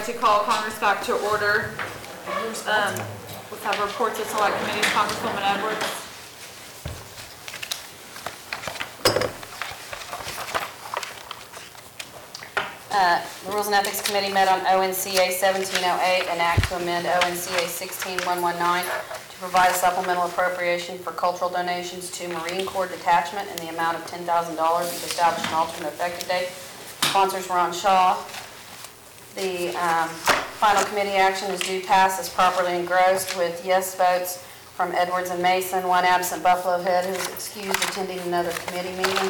to call Congress back to order. Let's have reports of select committees. Congresswoman Edwards. The Rules and Ethics Committee met on ONCA 1708, an act to amend ONCA 16119 to provide a supplemental appropriation for cultural donations to Marine Corps Detachment in the amount of $10,000 and to establish an alternate effective date. Sponsors Ron Shaw. The final committee action is due pass as properly engrossed with yes votes from Edwards and Mason, one absent Buffalo Head who is excused attending another committee meeting.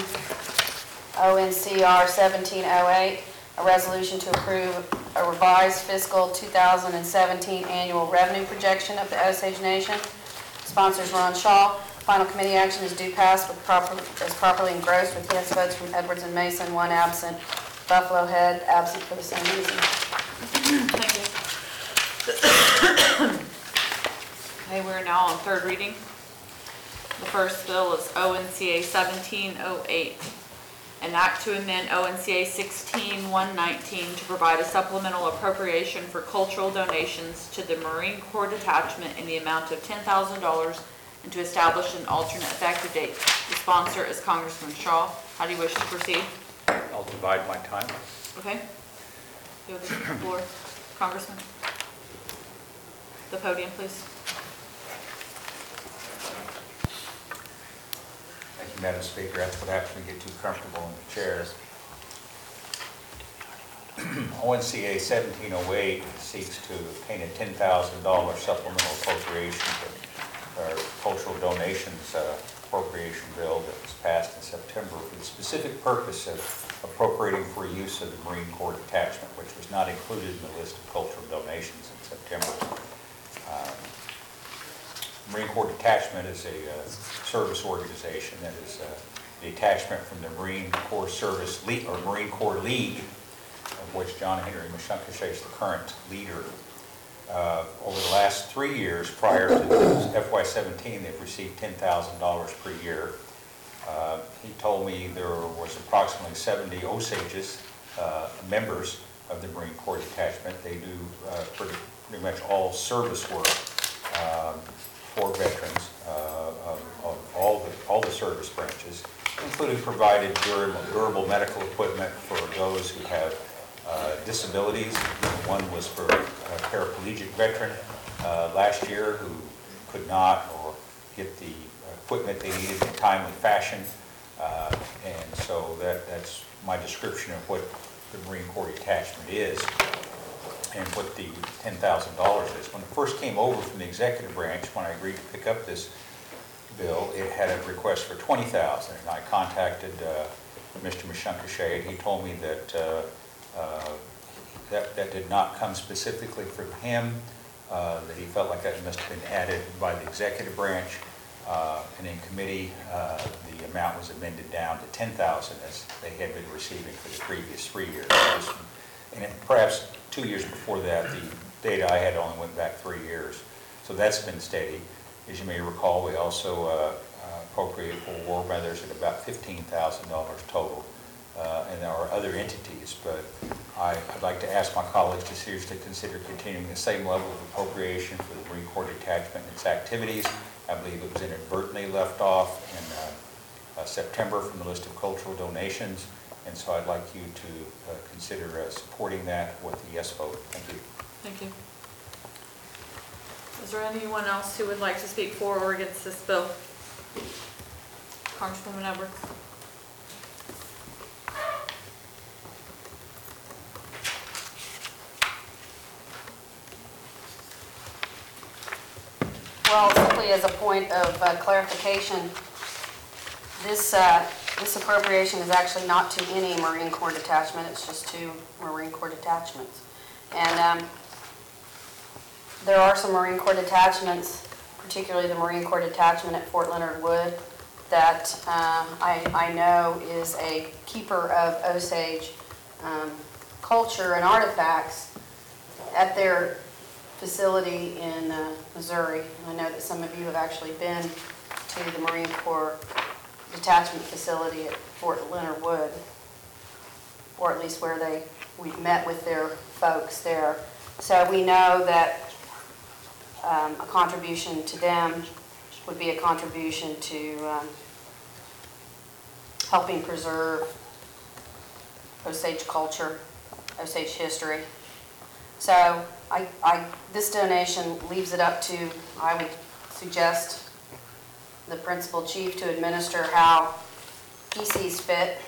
ONCR 1708, a resolution to approve a revised fiscal 2017 annual revenue projection of the Osage Nation. Sponsors Ron Shaw. Final committee action is due pass with properly engrossed with yes votes from Edwards and Mason, one absent Buffalo Head, absent for the same reason. Thank you. Okay, we're now on third reading. The first bill is ONCA 1708, an act to amend ONCA 16119 to provide a supplemental appropriation for cultural donations to the Marine Corps Detachment in the amount of $10,000 and to establish an alternate effective date. The sponsor is Congressman Shaw. How do you wish to proceed? I'll divide my time. Okay. You have the floor. Congressman. The podium, please. Thank you, Madam Speaker. That's what happens when you get too comfortable in the chairs. ONCA 1708 seeks to obtain a $10,000 supplemental appropriation for cultural donations appropriation bill that was passed in September for the specific purpose of appropriating for use of the Marine Corps Detachment, which was not included in the list of cultural donations in September. Marine Corps Detachment is a service organization that is a detachment from the Marine Corps Service League, or Marine Corps League, of which John Henry Mushunkashay is the current leader. Over the last 3 years prior to FY17, they've received $10,000 per year. He told me there was approximately 70 Osages, members of the Marine Corps Detachment. They do pretty much all service work for veterans of all the service branches, including provided durable medical equipment for those who have disabilities. One was for a paraplegic veteran last year who could not or get the equipment they needed in a timely fashion. And so that's my description of what the Marine Corps Detachment is and what the $10,000 is. When it first came over from the executive branch, when I agreed to pick up this bill, it had a request for $20,000, and I contacted Mr. Mushunkashay, and he told me that that did not come specifically from him, that he felt like that must have been added by the executive branch, and in committee the amount was amended down to $10,000 as they had been receiving for the previous 3 years. And perhaps 2 years before that, the data I had only went back 3 years. So that's been steady. As you may recall, we also appropriated for War Brothers at about $15,000 total. And there are other entities, but I'd like to ask my colleagues to seriously consider continuing the same level of appropriation for the Marine Corps Detachment and its activities. I believe it was inadvertently left off in September from the list of cultural donations, and so I'd like you to consider supporting that with a yes vote. Thank you. Thank you. Is there anyone else who would like to speak for or against this bill? Congresswoman Edwards. Well, simply as a point of clarification, this appropriation is actually not to any Marine Corps detachment. It's just to Marine Corps detachments. And there are some Marine Corps detachments, particularly the Marine Corps Detachment at Fort Leonard Wood, that I know is a keeper of Osage culture and artifacts at their facility in Missouri. I know that some of you have actually been to the Marine Corps Detachment facility at Fort Leonard Wood. or at least where we've met with their folks there. So we know that a contribution to them would be a contribution to helping preserve Osage culture, Osage history. So this donation leaves it up to, I would suggest, the principal chief to administer how he sees fit.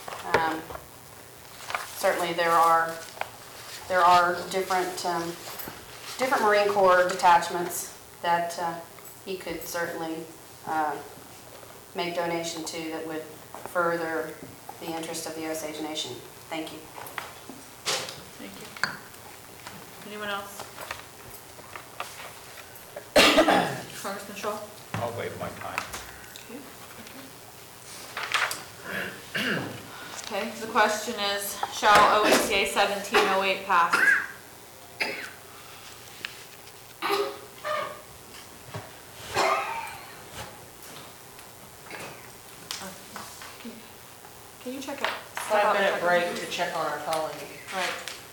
Certainly there are different Marine Corps detachments that he could certainly make donation to that would further the interest of the Osage Nation. Thank you. Thank you. Anyone else? Congressman Shaw? I'll waive my time. Okay, the question is, shall ONCA 1708 pass? Can you check it? 5-minute break to check on our colleague. Right.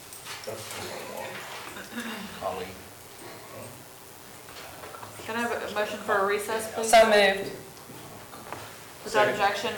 Colleague. Can I have a motion for a recess, please? So moved. Without objection,